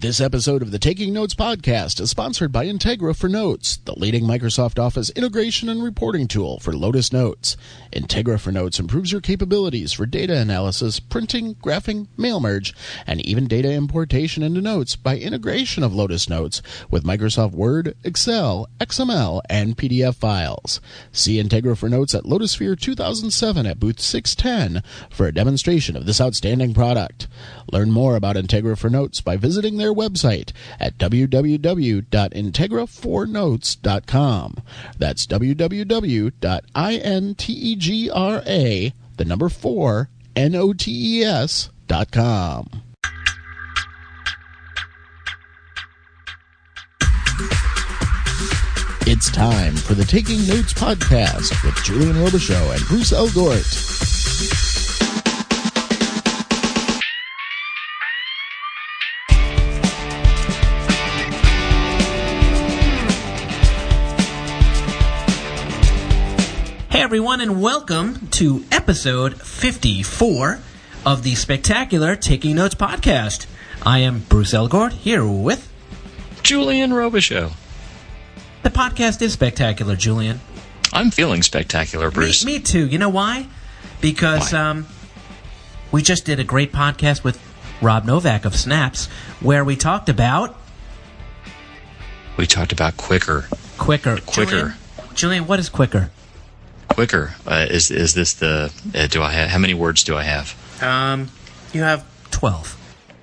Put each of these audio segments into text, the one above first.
This episode of the Taking Notes podcast is sponsored by Integra for Notes, the leading Microsoft Office integration and reporting tool for Lotus Notes. Integra for Notes improves your capabilities for data analysis, printing, graphing, mail merge, and even data importation into Notes by integration of Lotus Notes with Microsoft Word, Excel, XML, and PDF files. See Integra for Notes at Lotusphere 2007 at booth 610 for a demonstration of this outstanding product. Learn more about Integra for Notes by visiting their website at www.integra4notes.com. That's www.integra4notes.com. It's time for the Taking Notes podcast with Julian Robichaux and Bruce Elgort. Hey everyone, and welcome to episode 54 of the spectacular Taking Notes podcast. I am Bruce Elgort, here with Julian Robichaux. The podcast is spectacular, Julian. I'm feeling spectacular, Bruce. Me too. You know why? Because we just did a great podcast with Rob Novak of Snaps, where we talked about... Quicker. Julian, what is Quicker? Quicker. Is this the... do I have... How many words do I have? You have 12.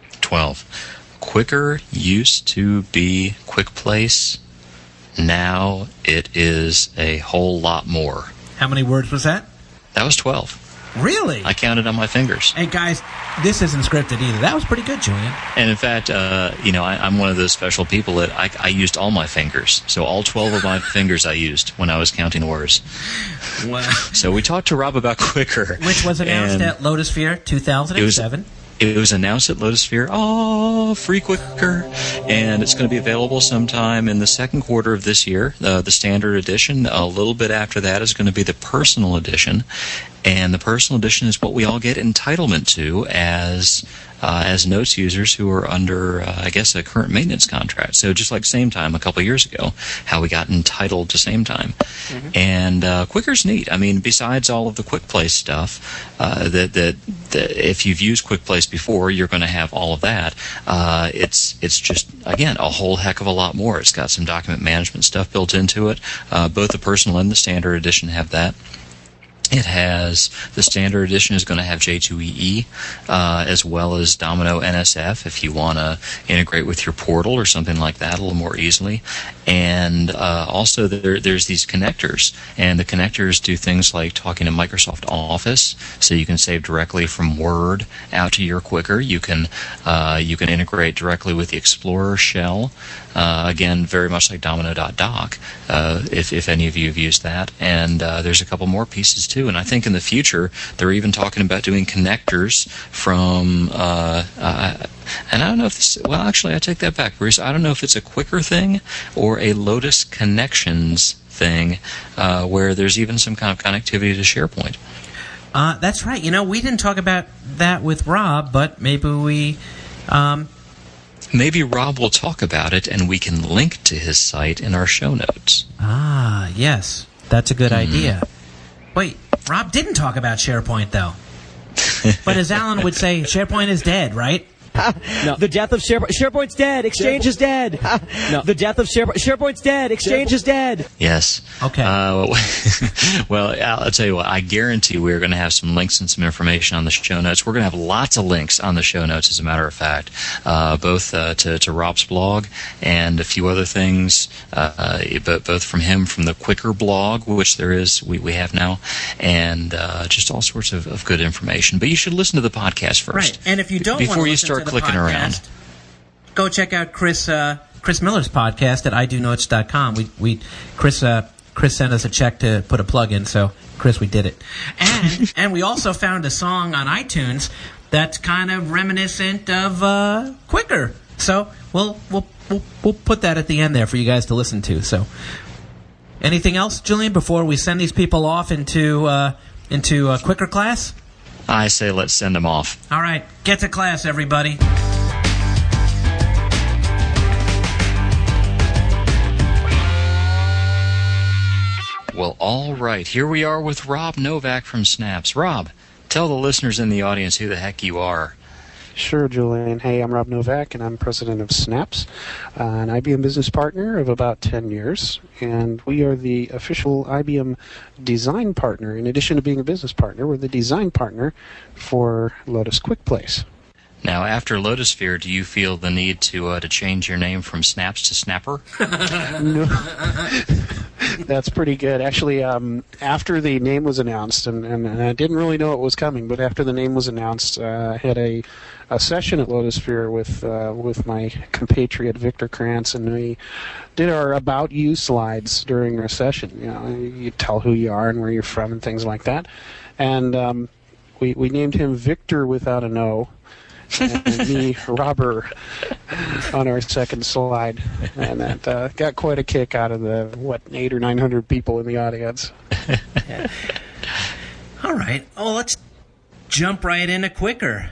12. Quicker used to be Quick Place. Now it is a whole lot more. How many words was that? That was 12. Really? I counted on my fingers. Hey, guys, this isn't scripted either. That was pretty good, Julian. And in fact, I'm one of those special people that I used all my fingers. So all 12 of my fingers I used when I was counting words. Wow. So we talked to Rob about Quicker. Which was announced at Lotusphere 2007. It was announced at Lotusphere, free Quicker, and it's going to be available sometime in the second quarter of this year, the standard edition. A little bit after that is going to be the personal edition, and the personal edition is what we all get entitlement to as Notes users who are under, a current maintenance contract. So just like SameTime a couple of years ago, how we got entitled to SameTime. Mm-hmm. And Quicker's neat. I mean, besides all of the Quick Place stuff, that if you've used Quick Place before, you're going to have all of that. It's just, again, a whole heck of a lot more. It's got some document management stuff built into it. Both the personal and the standard edition have that. It has, the standard edition is going to have J2EE, as well as Domino NSF if you want to integrate with your portal or something like that a little more easily. And also there's these connectors, and the connectors do things like talking to Microsoft Office, so you can save directly from Word out to your Quicker. You can integrate directly with the Explorer shell. Again, very much like Domino.doc, if any of you have used that. And there's a couple more pieces too. And I think in the future, they're even talking about doing connectors from, and I don't know if this, well, actually, I take that back, Bruce. I don't know if it's a Quicker thing or a Lotus Connections thing, where there's even some kind of connectivity to SharePoint. That's right. We didn't talk about that with Rob, but maybe we... Maybe Rob will talk about it, and we can link to his site in our show notes. Ah, yes. That's a good idea. Wait, Rob didn't talk about SharePoint, though. But as Alan would say, SharePoint is dead, right? No. The death of SharePoint. SharePoint's dead. Exchange is dead. No. The death of SharePoint. SharePoint's dead. Exchange is dead. Yes. Okay. Well, I'll tell you what. I guarantee we're going to have some links and some information on the show notes. We're going to have lots of links on the show notes, as a matter of fact, both to Rob's blog and a few other things, but both from him, from the Quicker blog, which there is, we have now, and just all sorts of good information. But you should listen to the podcast first. Right. And if you don't before want to you listen start to the clicking podcast, around, go check out Chris Miller's podcast at idonotes.com. Chris sent us a check to put a plug in, so Chris, we did it. And we also found a song on iTunes that's kind of reminiscent of Quicker. So we'll put that at the end there for you guys to listen to. So, anything else, Julian, before we send these people off into a Quicker class? I say let's send them off. All right, get to class, everybody. Well, all right. Here we are with Rob Novak from Snaps. Rob, tell the listeners in the audience who the heck you are. Sure, Julian. Hey, I'm Rob Novak, and I'm president of Snaps, an IBM business partner of about 10 years. And we are the official IBM design partner. In addition to being a business partner, we're the design partner for Lotus QuickPlace. Now, after Lotusphere, do you feel the need to change your name from Snaps to Snapper? No. That's pretty good. Actually, after the name was announced, and I didn't really know it was coming, but after the name was announced, I had a session at Lotusphere with my compatriot Victor Krantz, and we did our About You slides during our session. You know, you tell who you are and where you're from and things like that. And we named him Victor without an O. And me, Robber, on our second slide, and that got quite a kick out of the 800 or 900 people in the audience. Yeah. All right. Oh, let's jump right into Quicker.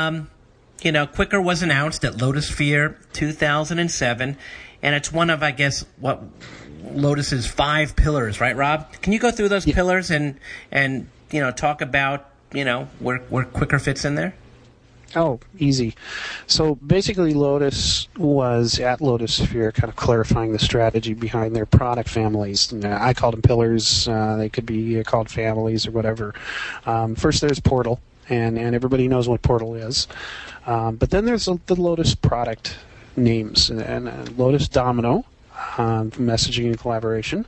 Quicker was announced at Lotusphere 2007, and it's one of, I guess, what Lotus's 5 pillars, right, Rob? Can you go through those pillars and talk about where Quicker fits in there? Oh, easy. So basically Lotus was at Lotusphere kind of clarifying the strategy behind their product families. And, I called them pillars. They could be called families or whatever. First there's Portal, and everybody knows what Portal is. But then there's the Lotus product names, and Lotus Domino, messaging and collaboration,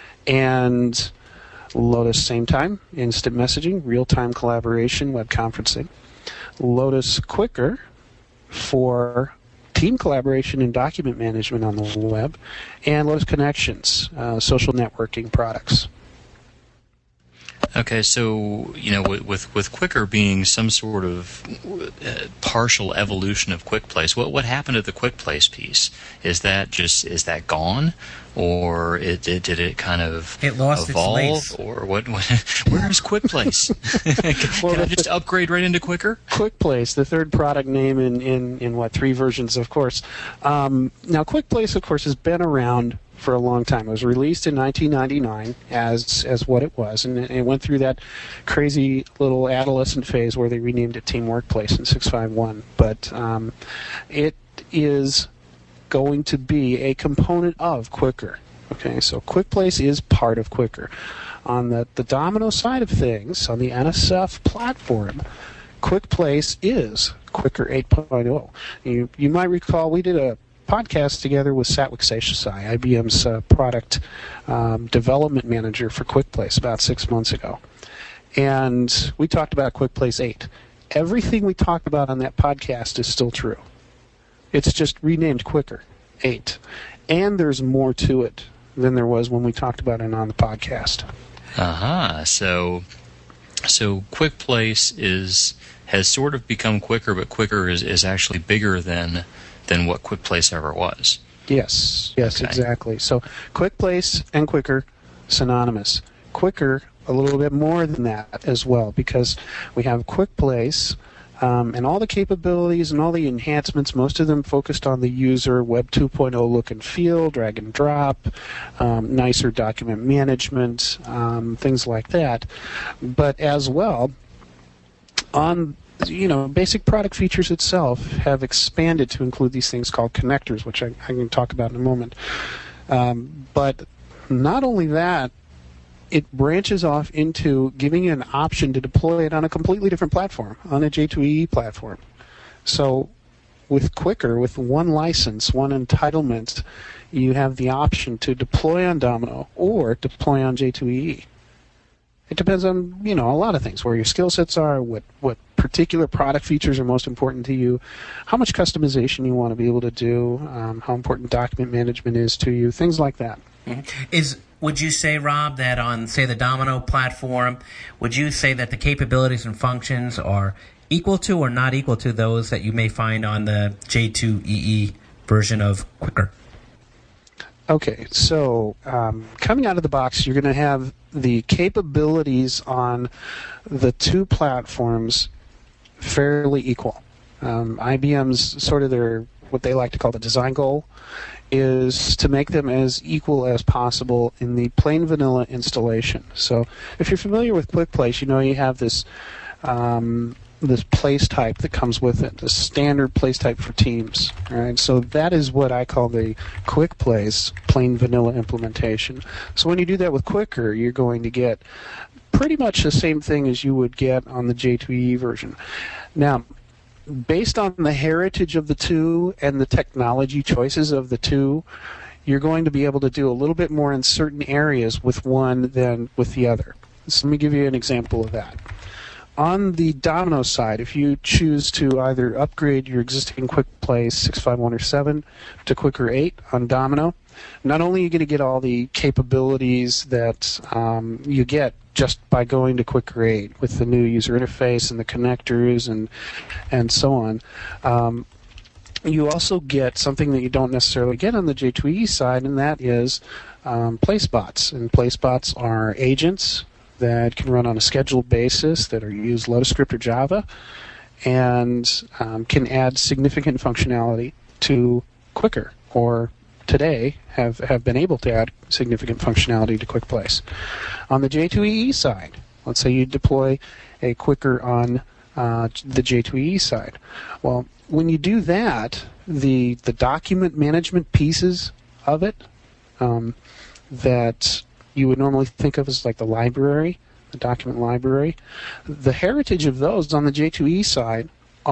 and Lotus Same Time, instant messaging, real-time collaboration, web conferencing. Lotus Quicker for team collaboration and document management on the web, and Lotus Connections, social networking products. Okay, so with Quicker being some sort of partial evolution of QuickPlace, what happened to the QuickPlace piece? Is that gone, or did it kind of lost evolve, its lace. or what? Where is QuickPlace? Can I just upgrade right into Quicker? QuickPlace, the third product name in 3 versions, of course. Now, QuickPlace, of course, has been around for a long time. It was released in 1999 as what it was, and it went through that crazy little adolescent phase where they renamed it Team Workplace in 651. But it is going to be a component of Quicker. Okay, so QuickPlace is part of Quicker. On the Domino side of things, on the NSF platform, QuickPlace is Quicker 8.0. You might recall we did a podcast together with Satwik Seshasai, IBM's product development manager for QuickPlace, about 6 months ago. And we talked about QuickPlace 8. Everything we talked about on that podcast is still true. It's just renamed Quicker 8. And there's more to it than there was when we talked about it on the podcast. So QuickPlace has sort of become Quicker, but Quicker is actually bigger than what QuickPlace ever was. Yes, okay. Exactly. So QuickPlace and Quicker, synonymous. Quicker, a little bit more than that as well, because we have QuickPlace and all the capabilities and all the enhancements, most of them focused on the user, Web 2.0 look and feel, drag and drop, nicer document management, things like that. But as well, on basic product features itself have expanded to include these things called connectors, which I can talk about in a moment. But not only that, it branches off into giving you an option to deploy it on a completely different platform, on a J2EE platform. So with Quicker, with one license, one entitlement, you have the option to deploy on Domino or deploy on J2EE. It depends on, a lot of things, where your skill sets are, what particular product features are most important to you, how much customization you want to be able to do, how important document management is to you, things like that. Mm-hmm. Would you say, Rob, that on, say, the Domino platform, would you say that the capabilities and functions are equal to or not equal to those that you may find on the J2EE version of Quicker? Okay, so coming out of the box, you're going to have the capabilities on the 2 platforms fairly equal. IBM's sort of their what they like to call the design goal, is to make them as equal as possible in the plain vanilla installation. So if you're familiar with QuickPlace, you know you have this this place type that comes with it, the standard place type for Teams. All right, so that is what I call the QuickPlace plain vanilla implementation. So when you do that with Quicker, you're going to get pretty much the same thing as you would get on the J2EE version. Now, based on the heritage of the two and the technology choices of the two, you're going to be able to do a little bit more in certain areas with one than with the other. So let me give you an example of that. On the Domino side, if you choose to either upgrade your existing QuickPlace 651 or 7 to Quicker 8 on Domino, not only are you going to get all the capabilities that you get just by going to Quicker 8 with the new user interface and the connectors and so on, you also get something that you don't necessarily get on the J2EE side, and that is PlaceBots. And PlaceBots are agents that can run on a scheduled basis that are used Lotus Script or Java and can add significant functionality to Quicker, or today have been able to add significant functionality to QuickPlace. On the J2EE side, let's say you deploy a Quicker on the J2EE side. Well, when you do that, the document management pieces of it that you would normally think of as like the library, the document library, the heritage of those on the J2EE side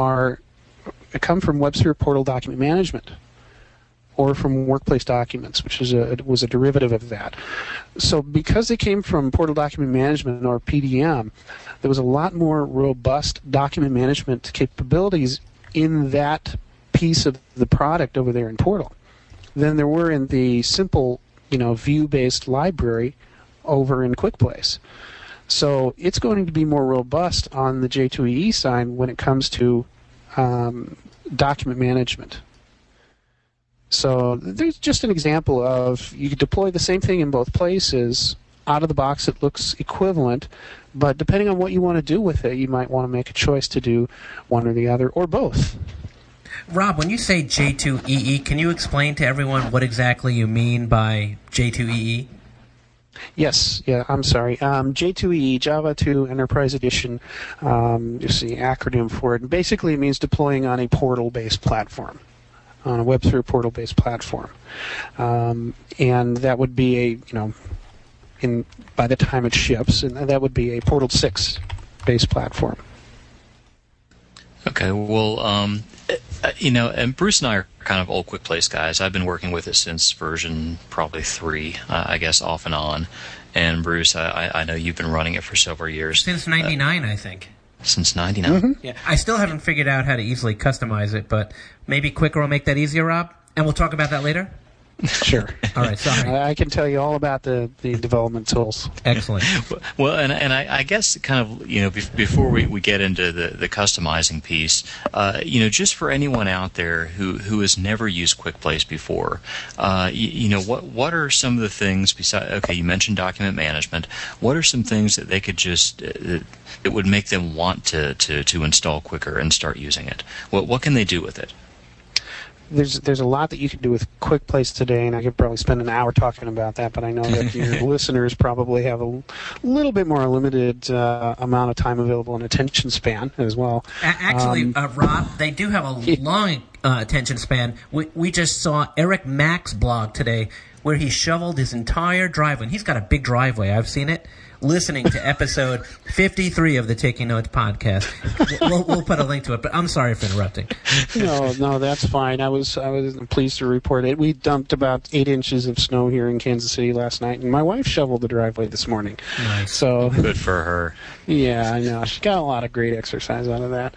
come from Web Server Portal Document Management, or from Workplace Documents, which was a derivative of that. So because they came from Portal Document Management, or PDM, there was a lot more robust document management capabilities in that piece of the product over there in Portal than there were in the simple, view-based library over in QuickPlace. So it's going to be more robust on the J2EE side when it comes to document management. So there's just an example of you could deploy the same thing in both places. Out of the box, it looks equivalent, but depending on what you want to do with it, you might want to make a choice to do one or the other, or both. Rob, when you say J2EE, can you explain to everyone what exactly you mean by J2EE? Yes, I'm sorry. J2EE, Java 2 Enterprise Edition, is the acronym for it. And basically, it means deploying on a portal-based platform, on a Web Server Portal-based platform. And that would be by the time it ships, and that would be a Portal 6-based platform. Okay, well, and Bruce and I are kind of old QuickPlace guys. I've been working with it since version probably 3, I guess, off and on. And Bruce, I know you've been running it for several years. Since 99, I think. Since 99? Mm-hmm. Yeah, I still haven't figured out how to easily customize it, but maybe Quicker will make that easier, Rob? And we'll talk about that later? Sure. All right, sorry. I can tell you all about the development tools. Excellent. Well, and I guess kind of, before we get into the customizing piece, just for anyone out there who has never used QuickPlace before, what are some of the things besides, okay, you mentioned document management, what are some things that they could just, that would make them want to install Quicker and start using it? What can they do with it? There's a lot that you can do with QuickPlace today, and I could probably spend an hour talking about that, but I know that your listeners probably have a little bit more limited amount of time available and attention span as well. Actually, Rob, they do have a long attention span. We just saw Eric Mack's blog today where he shoveled his entire driveway, and he's got a big driveway. I've seen it. Listening to episode 53 of the Taking Notes podcast. We'll put a link to it, but I'm sorry for interrupting. No, that's fine. I was pleased to report it. We dumped about 8 inches of snow here in Kansas City last night, and my wife shoveled the driveway this morning. Nice. So good for her. Yeah, I know. She got a lot of great exercise out of that.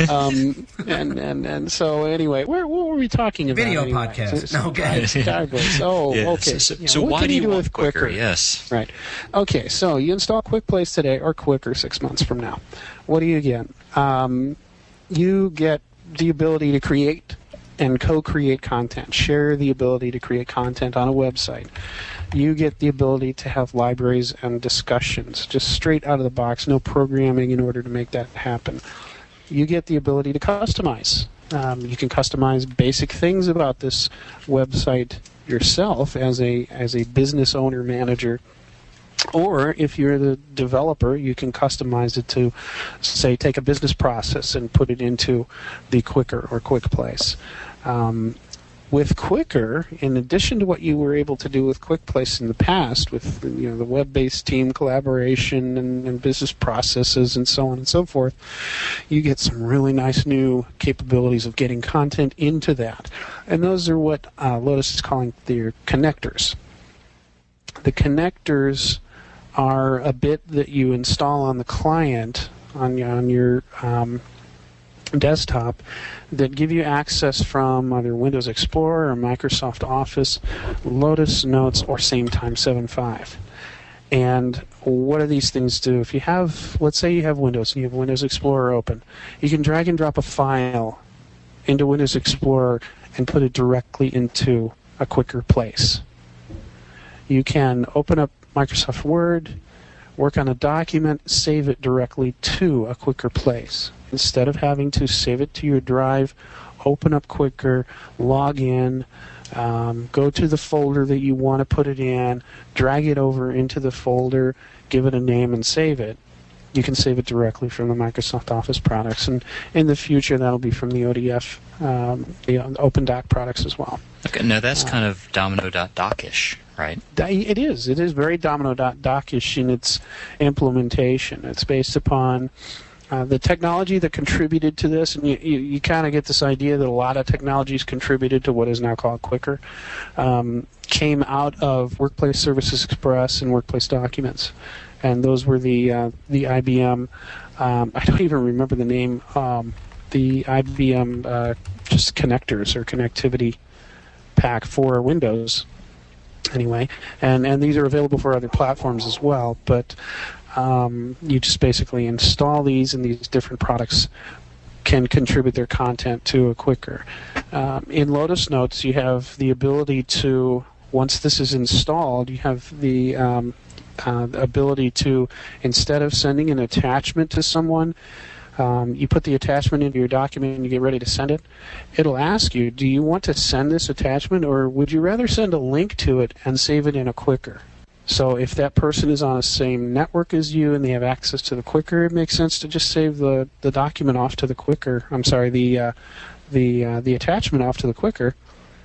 And so anyway, what were we talking about? Video anyway? podcast. No, guys. Oh, yeah. okay. So what why can do you do want with Quicker? Yes. Right. Okay, so you install QuickPlace today or Quicker 6 months from now. What do you get? You get the ability to create and co-create content, share the ability to create content on a website. You get the ability to have libraries and discussions, just straight out of the box, no programming in order to make that happen. You get the ability to customize You can customize basic things about this website yourself as a business owner manager. Or if you're the developer, you can customize it to, say, take a business process and put it into the Quicker or QuickPlace. With Quicker, in addition to what you were able to do with QuickPlace in the past, with the web-based team collaboration and business processes and so on and so forth, you get some really nice new capabilities of getting content into that. And those are what Lotus is calling their connectors. The connectors are a bit that you install on the client on your desktop that give you access from either Windows Explorer or Microsoft Office, Lotus Notes, or SameTime 7.5. And what do these things do? If you have, let's say you have Windows and you have Windows Explorer open, you can drag and drop a file into Windows Explorer and put it directly into a Quicker place. You can open up Microsoft Word, work on a document, save it directly to a Quicker place. Instead of having to save it to your drive, open up Quicker, log in, go to the folder that you want to put it in, drag it over into the folder, give it a name, and save it. You can save it directly from the Microsoft Office products. And in the future, that'll be from the ODF, the OpenDoc products as well. Okay, now that's kind of Domino.doc-ish, right? It is. It is very Domino.doc-ish in its implementation. It's based upon the technology that contributed to this, and you kind of get this idea that a lot of technologies contributed to what is now called Quicker, came out of Workplace Services Express and Workplace Documents. And those were the IBM, I don't even remember the name, the IBM just connectors or connectivity pack for Windows, anyway. And these are available for other platforms as well, but you just basically install these, and these different products can contribute their content to a Quicker. In Lotus Notes, you have the ability to, once this is installed, you have the ability to, instead of sending an attachment to someone, you put the attachment into your document and you get ready to send it. It'll ask you, do you want to send this attachment, or would you rather send a link to it and save it in a Quicker? So if that person is on the same network as you and they have access to the Quicker, it makes sense to just save the document off to the Quicker. I'm sorry, the attachment off to the Quicker,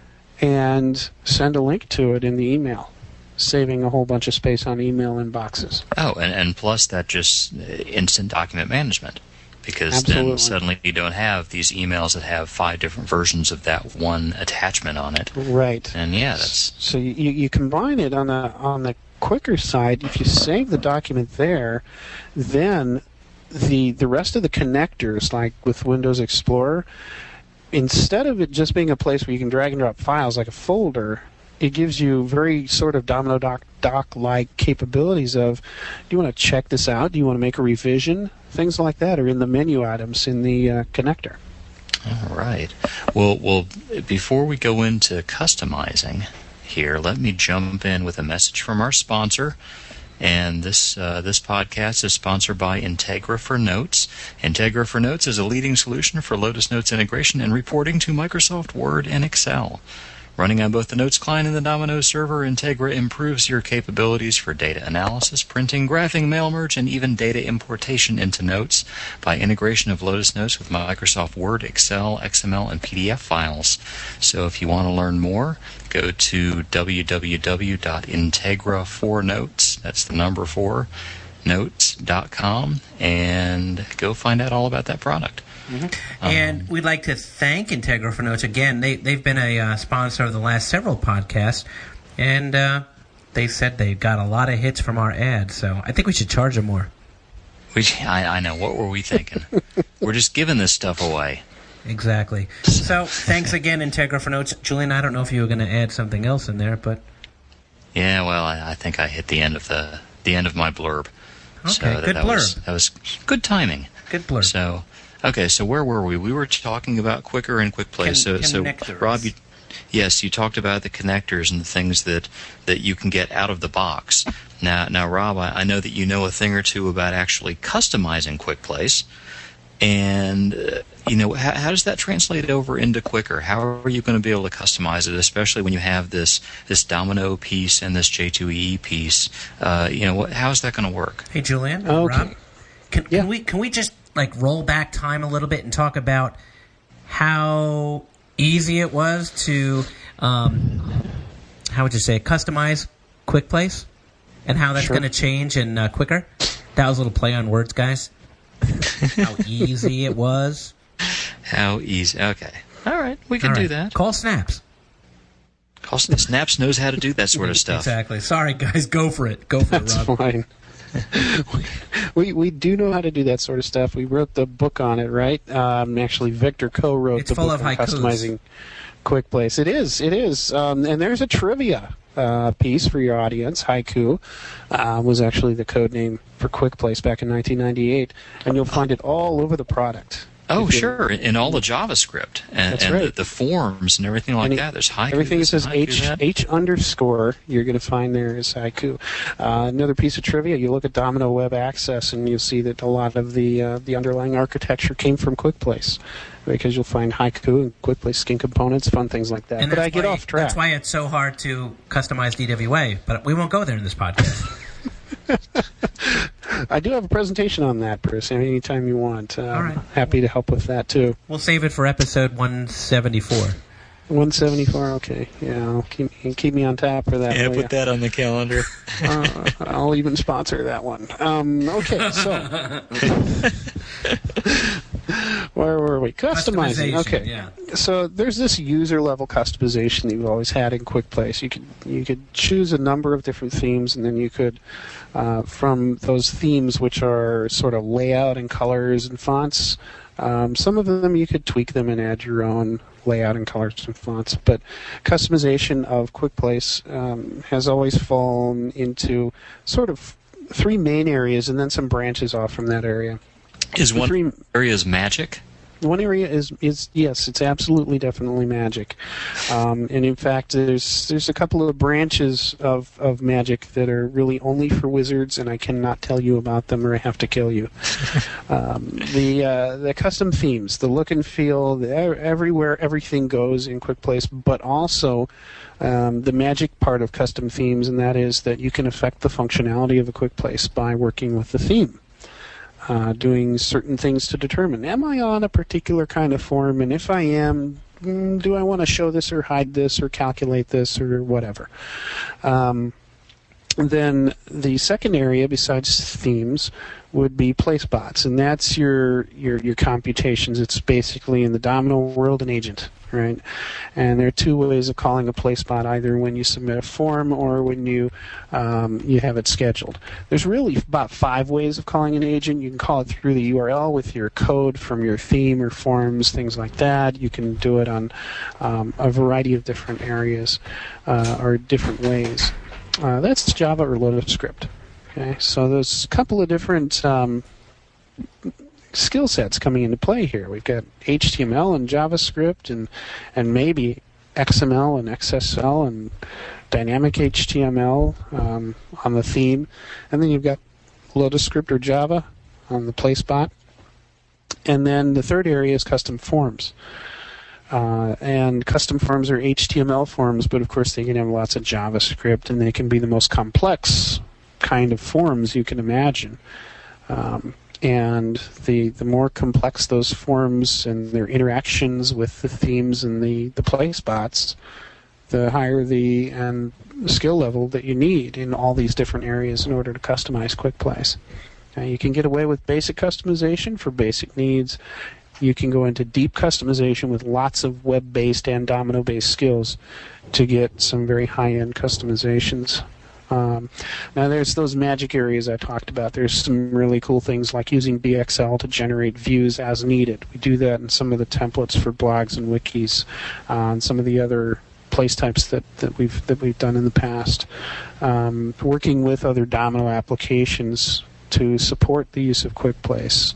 and send a link to it in the email, saving a whole bunch of space on email inboxes. Oh, and plus that just instant document management, because Absolutely. Then suddenly you don't have these emails that have 5 different versions of that one attachment on it. Right. And yeah, that's so you combine it on the Quicker side. If you save the document there, then the rest of the connectors, like with Windows Explorer, instead of it just being a place where you can drag and drop files like a folder, it gives you very sort of Domino Doc-like capabilities of, do you want to check this out? Do you want to make a revision? Things like that are in the menu items in the connector. all right. Well, before we go into customizing here, let me jump in with a message from our sponsor. And this podcast is sponsored by Integra for Notes. Integra for Notes is a leading solution for Lotus Notes integration and reporting to Microsoft Word and Excel. Running on both the Notes client and the Domino server, Integra improves your capabilities for data analysis, printing, graphing, mail merge, and even data importation into Notes by integration of Lotus Notes with Microsoft Word, Excel, XML, and PDF files. So if you want to learn more, go to www.integra4notes, that's the number 4, notes.com, and go find out all about that product. Mm-hmm. And we'd like to thank Integra for Notes again. They've been a sponsor of the last several podcasts, and they said they got a lot of hits from our ads, so I think we should charge them more. I know. What were we thinking? We're just giving this stuff away. Exactly. So thanks again, Integra for Notes. Julian, I don't know if you were going to add something else in there, but... Yeah, well, I think I hit the end of the end of my blurb. Okay, so good blurb. That was good timing. Good blurb. So... Okay, so where were we? We were talking about Quicker and QuickPlace. So Rob, you talked about the connectors and the things that you can get out of the box. Now, Rob, I know that you know a thing or two about actually customizing QuickPlace. And how does that translate over into Quicker? How are you going to be able to customize it, especially when you have this Domino piece and this J2EE piece? How is that going to work? Hey, Julian, Okay. Rob, can we just roll back time a little bit and talk about how easy it was to customize QuickPlace and how that's going to change in Quicker? That was a little play on words, guys. How easy it was. How easy. Okay. All right. We can do that. Call Snaps. Snaps knows how to do that sort of stuff. Exactly. Sorry, guys. Go for it. Go for it, Rob. That's fine. we do know how to do that sort of stuff. We wrote the book on it, right? Actually, Victor co-wrote the book on customizing QuickPlace. It is. And there's a trivia piece for your audience. Haiku was actually the code name for QuickPlace back in 1998, and you'll find it all over the product. Oh, sure, in all the JavaScript and right. the forms and everything like that. There's Haiku. Everything that says Haiku, H underscore, you're going to find there is Haiku. Another piece of trivia, you look at Domino Web Access and you'll see that a lot of the underlying architecture came from QuickPlace, because you'll find Haiku and QuickPlace skin components, fun things like that. But I get off track. That's why it's so hard to customize DWA, but we won't go there in this podcast. I do have a presentation on that, Bruce, anytime you want. All right. Happy to help with that, too. We'll save it for episode 174. 174, okay. Yeah, keep me on top for that. Yeah, put that on the calendar. I'll even sponsor that one. Okay, so... Where were we? Customizing. Okay. Yeah. So there's this user-level customization that you've always had in QuickPlace. You could choose a number of different themes, and then you could, from those themes, which are sort of layout and colors and fonts, some of them you could tweak them and add your own layout and colors and fonts. But customization of QuickPlace has always fallen into sort of three main areas, and then some branches off from that area. Is one area magic? One area is yes, it's absolutely definitely magic, and in fact, there's a couple of branches of magic that are really only for wizards, and I cannot tell you about them, or I have to kill you. The custom themes, the look and feel, everywhere everything goes in QuickPlace, but also the magic part of custom themes, and that is that you can affect the functionality of a QuickPlace by working with the theme. Doing certain things to determine, am I on a particular kind of form, and if I am, do I want to show this or hide this or calculate this or whatever. Then the second area, besides themes, would be placebots, and that's your computations. It's basically, in the Domino world, an agent, right? And there are two ways of calling a placebot, either when you submit a form or when you have it scheduled. There's really about 5 ways of calling an agent. You can call it through the URL with your code from your theme or forms, things like that. You can do it on a variety of different areas or different ways. That's Java or Lotus script. Okay, so there's a couple of different skill sets coming into play here. We've got HTML and JavaScript and maybe XML and XSL and dynamic HTML on the theme. And then you've got Lotus script or Java on the placebot. And then the third area is custom forms. And custom forms are HTML forms, but of course they can have lots of JavaScript, and they can be the most complex kind of forms you can imagine. And the more complex those forms and their interactions with the themes and the placebots, the higher the skill level that you need in all these different areas in order to customize QuickPlace. Now, you can get away with basic customization for basic needs. You can go into deep customization with lots of web-based and Domino-based skills to get some very high-end customizations. Now, there's those magic areas I talked about. There's some really cool things like using BXL to generate views as needed. We do that in some of the templates for blogs and wikis, and some of the other place types that we've done in the past. Working with other Domino applications to support the use of QuickPlace.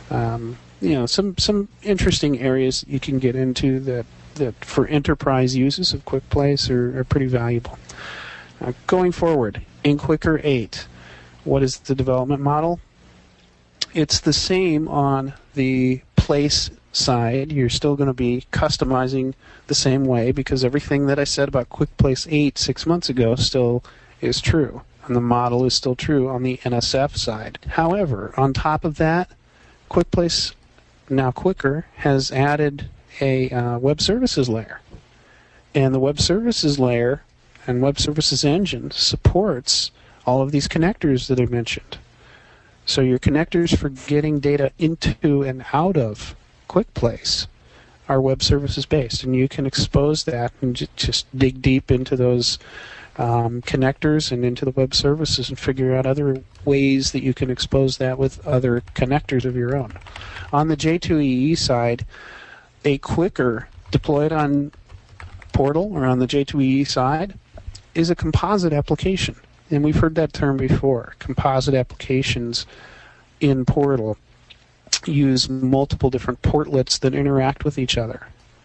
Some interesting areas you can get into that for enterprise uses of QuickPlace are pretty valuable. Going forward, in Quicker 8, what is the development model? It's the same on the place side. You're still going to be customizing the same way because everything that I said about QuickPlace 8 6 months ago still is true, and the model is still true on the NSF side. However, on top of that, QuickPlace, now Quicker, has added a web services layer. And the web services layer and web services engine supports all of these connectors that I mentioned. So your connectors for getting data into and out of QuickPlace are web services based, and you can expose that and just dig deep into those connectors and into the web services and figure out other ways that you can expose that with other connectors of your own. On the J2EE side, a Quicker deployed on Portal or on the J2EE side is a composite application. And we've heard that term before. Composite applications in Portal use multiple different portlets that interact with each other.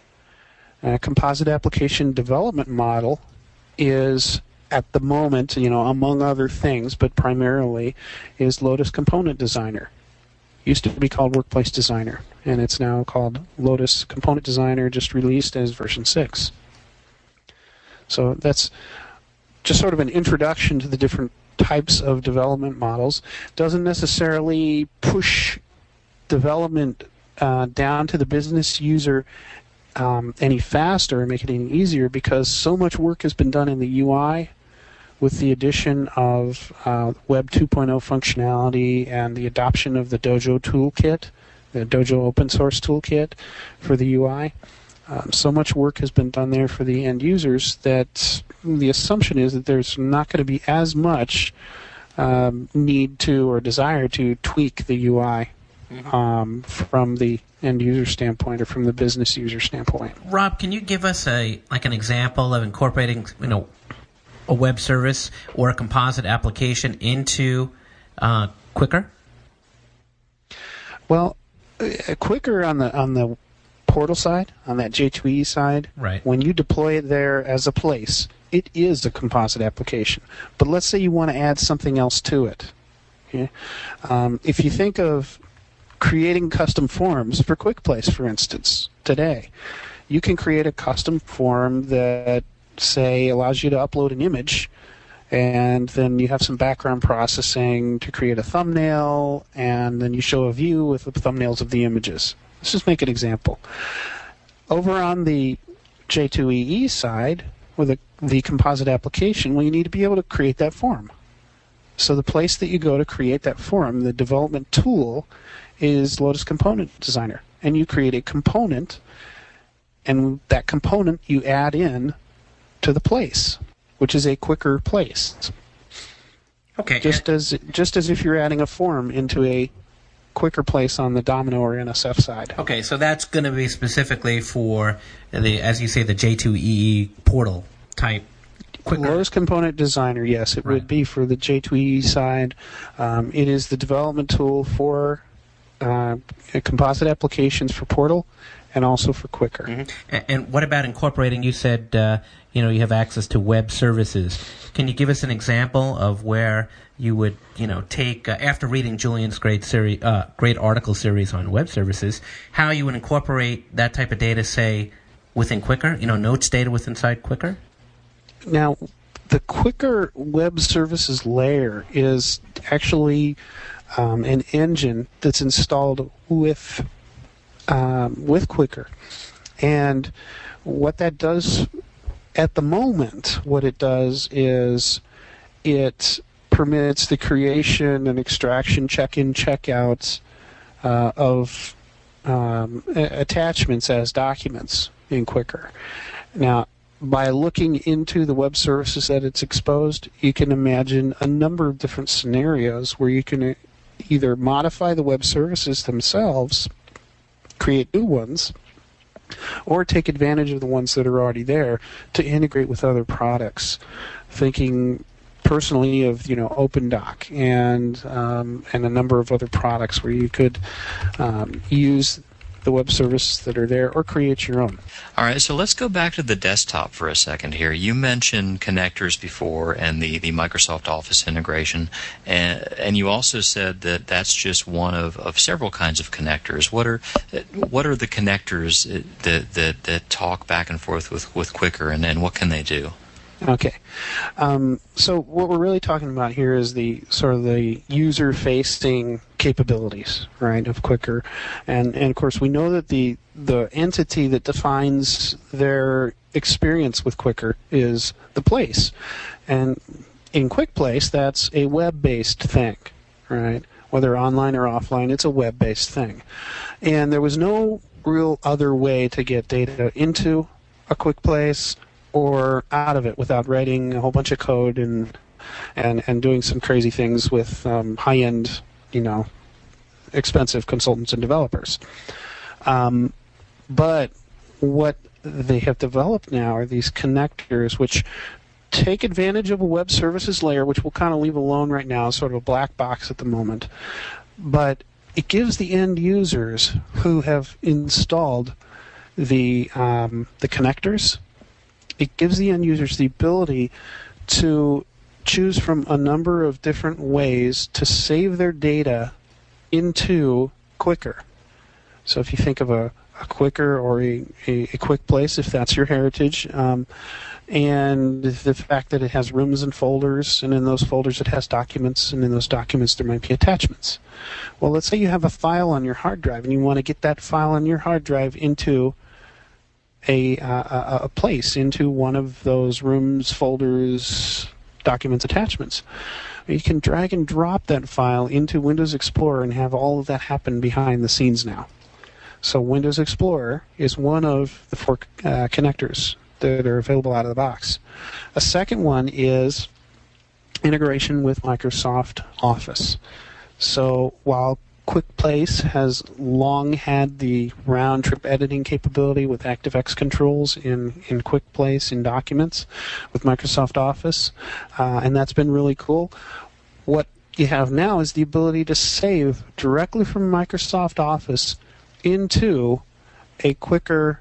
A composite application development model is, at the moment, among other things, but primarily, is Lotus Component Designer. Used to be called Workplace Designer, and it's now called Lotus Component Designer, just released as version 6. So that's just sort of an introduction to the different types of development models. Doesn't necessarily push development down to the business user any faster or make it any easier, because so much work has been done in the UI with the addition of Web 2.0 functionality and the adoption of the Dojo toolkit, the Dojo open source toolkit for the UI. So much work has been done there for the end users that the assumption is that there's not going to be as much need to or desire to tweak the UI from the end user standpoint or from the business user standpoint. Rob, can you give us an example of incorporating a web service or a composite application into Quicker? Well, Quicker on the Portal side, on that J2E side, right, when you deploy it there as a place, it is a composite application. But let's say you want to add something else to it. Okay? If you think of creating custom forms for QuickPlace, for instance, today, you can create a custom form that, say, allows you to upload an image, and then you have some background processing to create a thumbnail, and then you show a view with the thumbnails of the images. Let's just make an example. Over on the J2EE side, with the composite application, well, you need to be able to create that form. So the place that you go to create that form, the development tool, is Lotus Component Designer. And you create a component, and that component you add in to the place, which is a Quicker place. Okay. Just as if you're adding a form into a Quicker place on the Domino or NSF side. Okay, so that's going to be specifically for as you say, the J2EE portal type Quicker. Lotus Component Designer, yes, it would be for the J2EE side. It is the development tool for composite applications for Portal and also for Quicker. Mm-hmm. And what about incorporating? You said you have access to web services. Can you give us an example of where you would take after reading Julian's great article series on web services, how you would incorporate that type of data, say, within Quicker? Notes data within inside Quicker. Now, the Quicker web services layer is actually an engine that's installed with Quicker, and what that does at the moment, what it does is it permits the creation and extraction, check-in, check-outs of attachments as documents in Quicker. Now, by looking into the web services that it's exposed, you can imagine a number of different scenarios where you can either modify the web services themselves, create new ones, or take advantage of the ones that are already there to integrate with other products. Thinking personally of OpenDoc and a number of other products where you could use the web services that are there or create your own. All right, so let's go back to the desktop for a second here. You mentioned connectors before and the Microsoft Office integration, and you also said that that's just one of several kinds of connectors. What are the connectors that talk back and forth with Quicker, and what can they do? Okay, so what we're really talking about here is the sort of the user-facing capabilities, right, of Quicker, and of course we know that the entity that defines their experience with Quicker is the place, and in QuickPlace that's a web-based thing, right? Whether online or offline, it's a web-based thing, and there was no real other way to get data into a QuickPlace or out of it without writing a whole bunch of code and doing some crazy things with high-end, expensive consultants and developers. But what they have developed now are these connectors which take advantage of a web services layer, which we'll kind of leave alone right now, sort of a black box at the moment. But it gives the end users who have installed the connectors, it gives the end users the ability to choose from a number of different ways to save their data into Quicker. So if you think of a Quicker or a QuickPlace, if that's your heritage, and the fact that it has rooms and folders, and in those folders it has documents, and in those documents there might be attachments. Well, let's say you have a file on your hard drive, and you want to get that file on your hard drive into a place, into one of those rooms, folders, documents, attachments. You can drag and drop that file into Windows Explorer and have all of that happen behind the scenes now. So Windows Explorer is one of the 4 connectors that are available out of the box. A second one is integration with Microsoft Office. So while QuickPlace has long had the round-trip editing capability with ActiveX controls in QuickPlace in documents with Microsoft Office, and that's been really cool. What you have now is the ability to save directly from Microsoft Office into a Quicker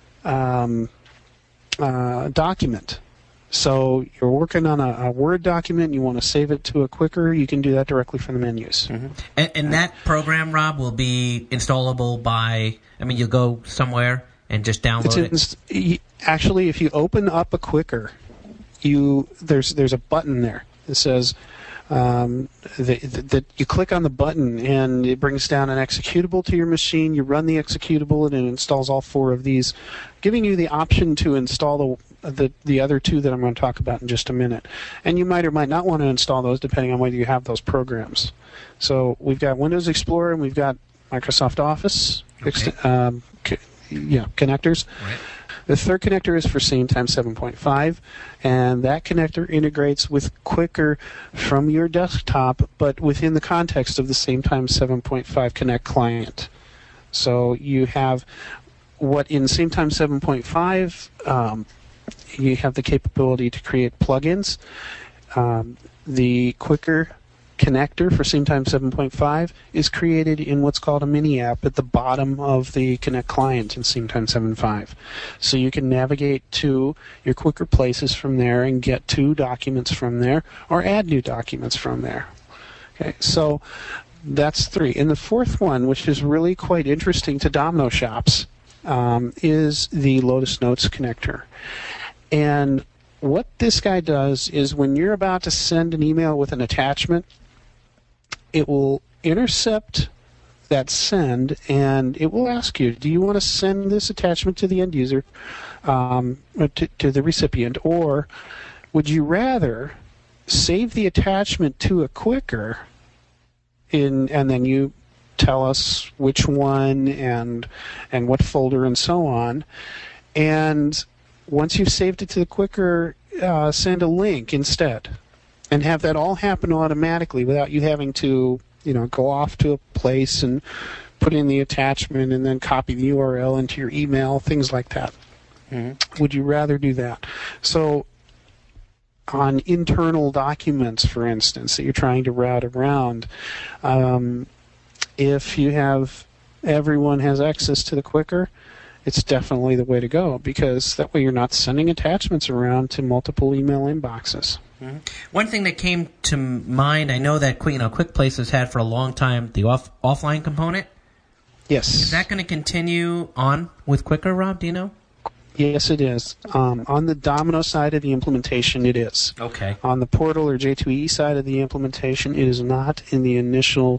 document. So you're working on a Word document, you want to save it to a Quicker, you can do that directly from the menus. Mm-hmm. And that program, Rob, will be installable you'll go somewhere and just download it? Actually, if you open up a Quicker, there's a button there that says that you click on the button and it brings down an executable to your machine. You run the executable and it installs all 4 of these, giving you the option to install the other 2 that I'm going to talk about in just a minute. And you might or might not want to install those depending on whether you have those programs. So we've got Windows Explorer and we've got Microsoft Office connectors. Right. The third connector is for Same Time 7.5, and that connector integrates with Quicker from your desktop, but within the context of the Same Time 7.5 Connect client. So you have what in Same Time 7.5, you have the capability to create plugins. The Quicker connector for Same Time 7.5 is created in what's called a mini app at the bottom of the Connect client in Same Time 7.5. So you can navigate to your Quicker places from there and get to documents from there or add new documents from there. Okay, so that's 3. And the fourth one, which is really quite interesting to Domino shops, is the Lotus Notes connector. And what this guy does is when you're about to send an email with an attachment, it will intercept that send and it will ask you, do you want to send this attachment to the end user, to the recipient, or would you rather save the attachment to a Quicker and then you tell us which one and what folder and so on, and once you've saved it to the Quicker, send a link instead, and have that all happen automatically without you having to, go off to a place and put in the attachment and then copy the URL into your email, things like that. Mm-hmm. Would you rather do that? So on internal documents, for instance, that you're trying to route around, if you have everyone has access to the Quicker, it's definitely the way to go, because that way you're not sending attachments around to multiple email inboxes. Mm-hmm. One thing that came to mind, I know that QuickPlace has had for a long time the offline component. Yes. Is that going to continue on with Quicker, Rob? Do you know? Yes, it is. On the Domino side of the implementation, it is. Okay. On the Portal or J2EE side of the implementation, it is not in the initial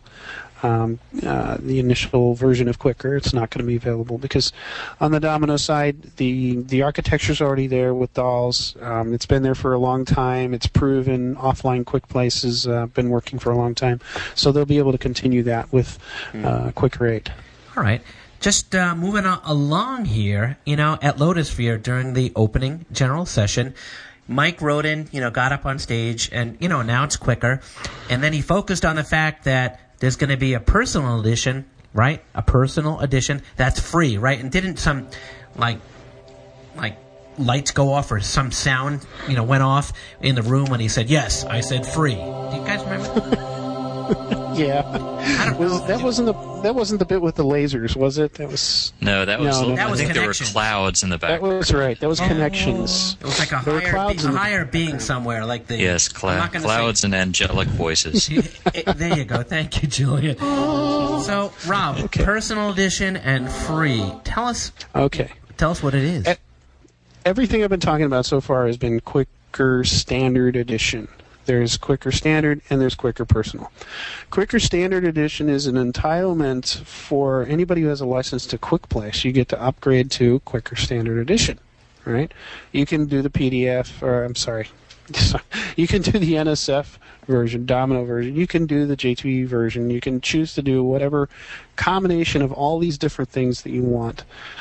version of Quicker. It's not going to be available because on the Domino side, the architecture's already there with dolls. It's been there for a long time. It's proven. Offline QuickPlace has been working for a long time, so they'll be able to continue that with Quicker 8. All right. Just moving along here, at Lotusphere during the opening general session, Mike Roden, got up on stage and, announced Quicker, and then he focused on the fact that there's going to be a personal edition, right? A personal edition that's free, right? And didn't some, like lights go off or some sound, went off in the room when he said, yes, I said free. Do you guys remember? Yeah. That wasn't the bit with the lasers, was it? That was connection. There were clouds in the back. That was right. That was connections. It was like a higher being somewhere, like the clouds and angelic voices. There you go. Thank you, Julian. So, Rob, personal edition and free. Tell us. Okay. Tell us what it is. Everything I've been talking about so far has been Quicker Standard Edition. There's Quicker Standard and there's Quicker Personal. Quicker Standard Edition is an entitlement for anybody who has a license to QuickPlace. You get to upgrade to Quicker Standard Edition, right? You can do the PDF, you can do the NSF version, Domino version. You can do the J2E version. You can choose to do whatever combination of all these different things that you want.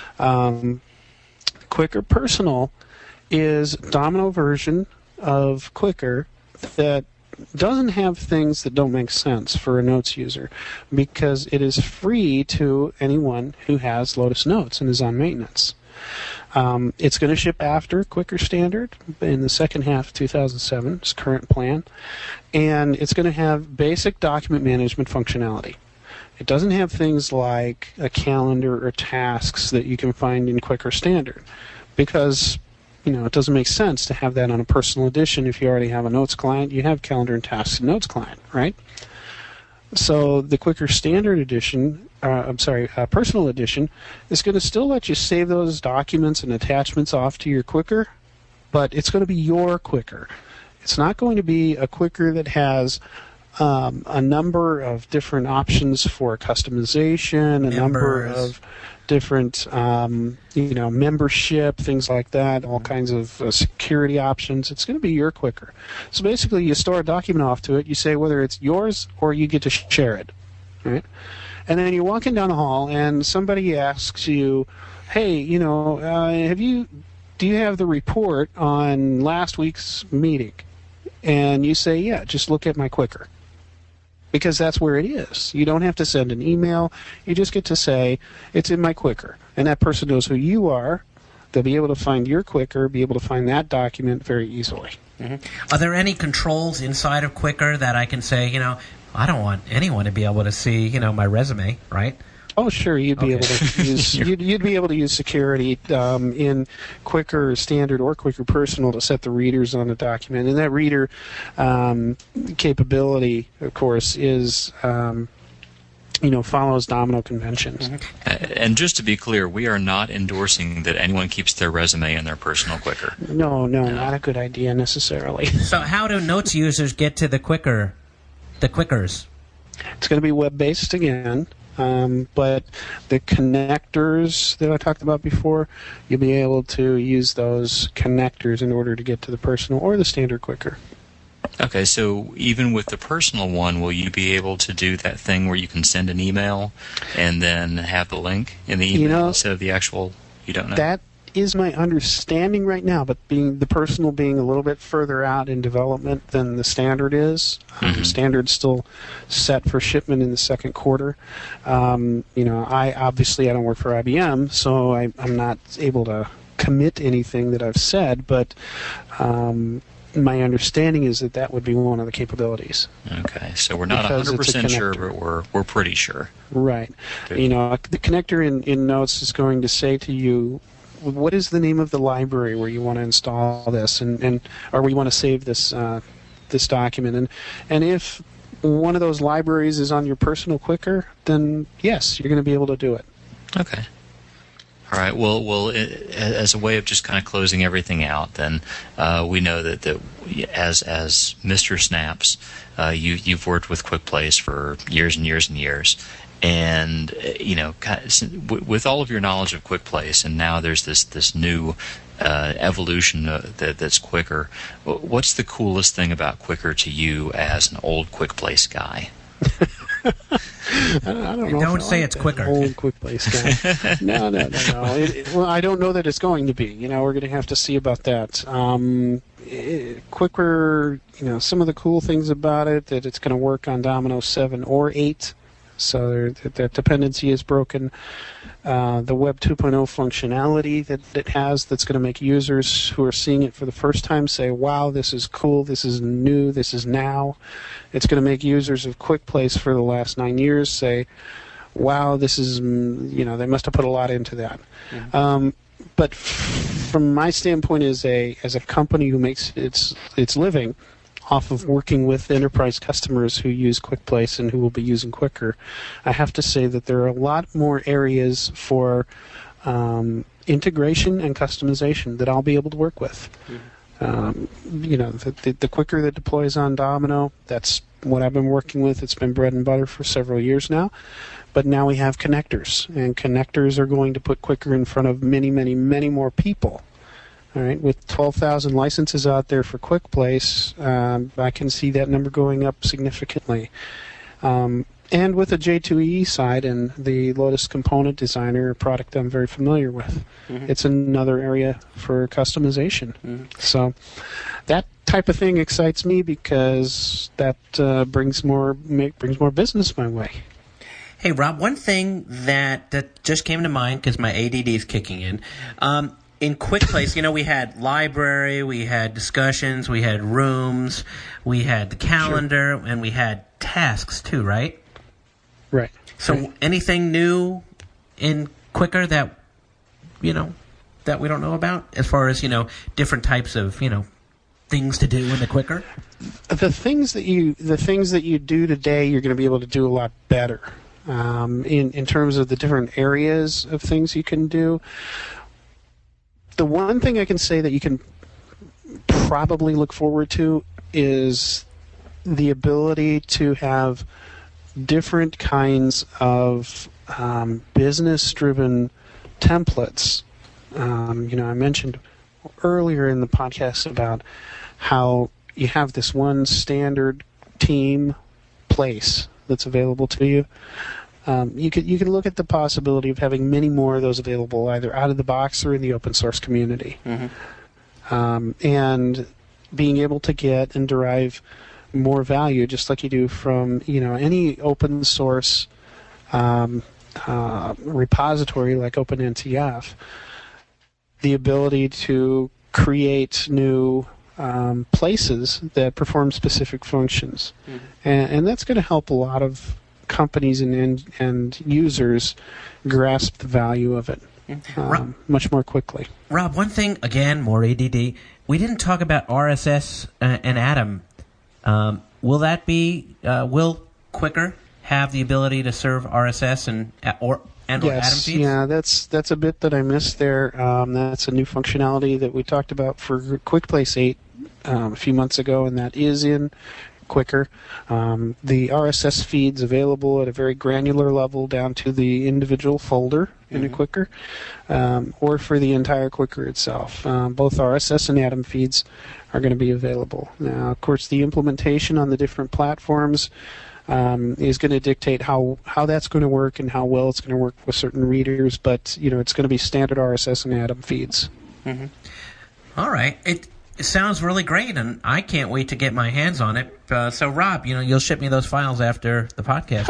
Quicker Personal is Domino version of Quicker that doesn't have things that don't make sense for a Notes user, because it is free to anyone who has Lotus Notes and is on maintenance. It's going to ship after Quicker Standard in the second half of 2007, its current plan, and it's going to have basic document management functionality. It doesn't have things like a calendar or tasks that you can find in Quicker Standard, because it doesn't make sense to have that on a personal edition. If you already have a Notes client, you have calendar and tasks in Notes client, right? So the Quicker Standard Edition, Personal Edition, is going to still let you save those documents and attachments off to your Quicker, but it's going to be your Quicker. It's not going to be a Quicker that has a number of different options for customization, number of different, membership, things like that, all kinds of security options. It's going to be your Quicker. So basically, you store a document off to it. You say whether it's yours or you get to share it, right? And then you're walking down the hall, and somebody asks you, "Hey, do you have the report on last week's meeting?" And you say, "Yeah, just look at my Quicker." Because that's where it is. You don't have to send an email. You just get to say, it's in my Quicker. And that person knows who you are. They'll be able to find your Quicker, be able to find that document very easily. Mm-hmm. Are there any controls inside of Quicker that I can say, I don't want anyone to be able to see, my resume, right? Oh, sure. You'd be able to use you'd be able to use security in Quicker Standard or Quicker Personal to set the readers on the document, and that reader capability, of course, is follows Domino conventions. Mm-hmm. And just to be clear, we are not endorsing that anyone keeps their resume in their personal Quicker. No, not a good idea necessarily. So, how do Notes users get to the Quickers? It's going to be web-based again. But the connectors that I talked about before, you'll be able to use those connectors in order to get to the personal or the standard Quicker. Okay, so even with the personal one, will you be able to do that thing where you can send an email and then have the link in the email instead of the actual, you don't know? That is my understanding right now, but the personal being a little bit further out in development than the standard is. Standard's still set for shipment in the second quarter. I don't work for IBM, so I'm not able to commit anything that I've said, but my understanding is that would be one of the capabilities. Okay, so we're not 100% sure, but we're pretty sure. Right. You know, the connector in Notes is going to say to you, what is the name of the library where you want to install this, and or we want to save this this document, and if one of those libraries is on your personal Quicker, then yes, you're going to be able to do it. Okay. All right. Well, as a way of just kind of closing everything out, then we know that as Mr. Snaps, you've worked with QuickPlace for years and years and years, and you know, with all of your knowledge of QuickPlace, and now there's this new evolution that's Quicker. What's the coolest thing about Quicker to you as an old QuickPlace guy? I don't know. Don't say it's Quicker. Old QuickPlace guy. No. Well, I don't know that it's going to be. You know, we're going to have to see about that. Quicker. You know, some of the cool things about it, that it's going to work on Domino 7 or 8. So that dependency is broken. The Web 2.0 functionality that it has, that's going to make users who are seeing it for the first time say, wow, this is cool, this is new, this is now. It's going to make users of QuickPlace for the last 9 years say, wow, this is, you know, they must have put a lot into that. Mm-hmm. But from my standpoint as a company who makes its living off of working with enterprise customers who use QuickPlace and who will be using Quicker, I have to say that there are a lot more areas for integration and customization that I'll be able to work with. You know, the Quicker that deploys on Domino, that's what I've been working with. It's been bread and butter for several years now. But now we have connectors, and connectors are going to put Quicker in front of many, many, many more people. All right, with 12,000 licenses out there for QuickPlace, I can see that number going up significantly. And with the J2EE side and the Lotus Component Designer, a product I'm very familiar with, it's another area for customization. So that type of thing excites me because that brings more business my way. Hey, Rob, one thing that just came to mind because my ADD is kicking in. In QuickPlace, you know, we had library, we had discussions, we had rooms, we had the calendar, and we had tasks too, right? Right. So anything new in Quicker that, you know, that we don't know about as far as, you know, different types of, you know, things to do in the Quicker? The things that you do today, you're going to be able to do a lot better. In terms of the different areas of things you can do. The one thing I can say that you can probably look forward to is the ability to have different kinds of business-driven templates. You know, I mentioned earlier in the podcast about how you have this one standard team place that's available to you. You can look at the possibility of having many more of those available, either out of the box or in the open source community, and being able to get and derive more value, just like you do from, you know, any open source repository like OpenNTF. The ability to create new places that perform specific functions, and that's going to help a lot of companies and users grasp the value of it much more quickly. Rob, one thing, again, more ADD, we didn't talk about RSS and Atom. Will Quicker have the ability to serve RSS and or Atom feeds? Yeah, that's a bit that I missed there. That's a new functionality that we talked about for QuickPlace 8 a few months ago, and that is in Quicker. The RSS feed's available at a very granular level down to the individual folder in a Quicker, or for the entire Quicker itself. Both RSS and Atom feeds are going to be available. Now, of course, the implementation on the different platforms is going to dictate how that's going to work and how well it's going to work with certain readers, but you know, it's going to be standard RSS and Atom feeds. All right. It sounds really great, and I can't wait to get my hands on it. So, Rob, you know, you'll ship me those files after the podcast.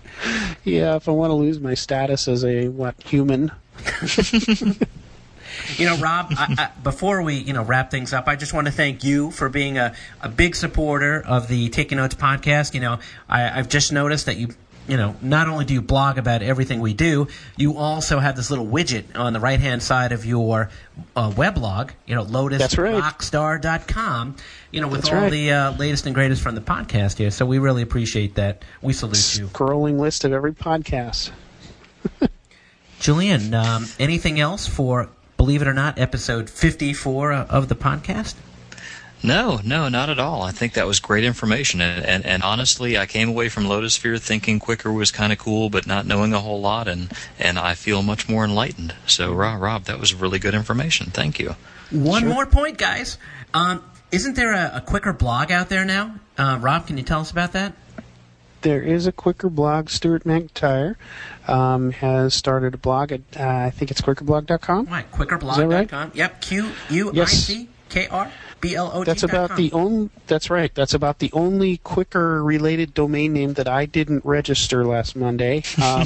Yeah, if I want to lose my status as a human. Rob, before we wrap things up, I just want to thank you for being a big supporter of the Taking Notes podcast. I've just noticed that you not only do you blog about everything we do, you also have this little widget on the right-hand side of your weblog, lotusrockstar.com, with That's all right. the latest and greatest from the podcast here. So we really appreciate that. We salute you. Scrolling list of every podcast. Julian, anything else for, believe it or not, episode 54 of the podcast? No, not at all. I think that was great information. And honestly, I came away from Lotusphere thinking Quicker was kind of cool, but not knowing a whole lot, and I feel much more enlightened. So, Rob, that was really good information. Thank you. One more point, guys. Isn't there a Quicker blog out there now? Rob, can you tell us about that? There is a Quicker blog. Stuart McIntyre has started a blog at, I think it's quickerblog.com. Right, quickerblog.com. Is that right? Yep, QUICKR. BLOG. That's about the only. That's right. That's about the only Quicker-related domain name that I didn't register last Monday. Well,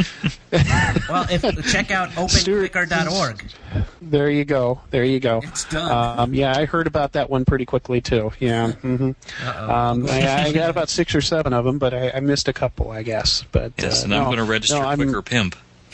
check out openquicker.org. There you go. It's done. Yeah, I heard about that one pretty quickly too. Yeah. Mm-hmm. I got about 6 or 7 of them, but I missed a couple, I guess. But yes, and I'm going to register Quicker Pimp.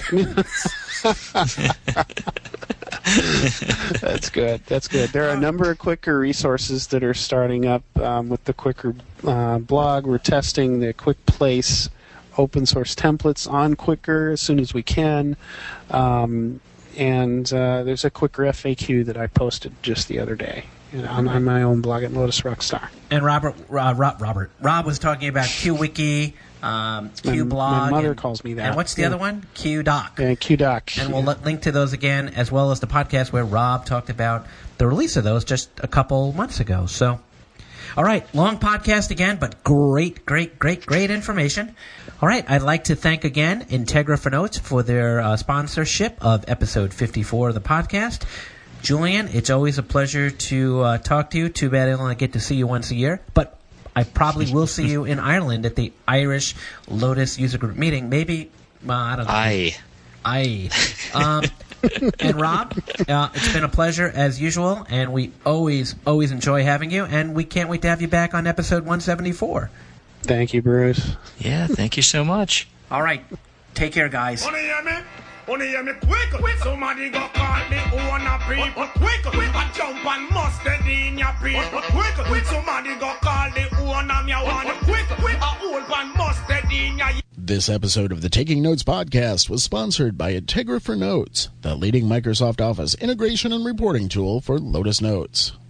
That's good. There are a number of Quicker resources that are starting up with the Quicker blog. We're testing the Quick Place open source templates on Quicker as soon as we can. And there's a Quicker FAQ that I posted just the other day on my own blog at Lotus Rockstar. And Rob was talking about QWiki, QBlog. My mother calls me that. And what's the other one? QDoc. Yeah, QDoc. And we'll link to those again, as well as the podcast where Rob talked about the release of those just a couple months ago. So, all right, long podcast again, but great information. All right, I'd like to thank again Integra for Notes for their sponsorship of episode 54 of the podcast. Julian, it's always a pleasure to talk to you. Too bad I only get to see you once a year, but I probably will see you in Ireland at the Irish Lotus User Group meeting. Maybe, I don't know. Aye. And Rob, it's been a pleasure as usual, and we always enjoy having you, and we can't wait to have you back on episode 174. Thank you, Bruce. Yeah, thank you so much. All right. Take care, guys. Wanna hear me quick? Somebody go call me owner people. Quick, I jump and mustard in your people. Quick, somebody go call the owner me. I want quick, a whole pan mustard in your. This episode of the Taking Notes podcast was sponsored by Integra for Notes, the leading Microsoft Office integration and reporting tool for Lotus Notes.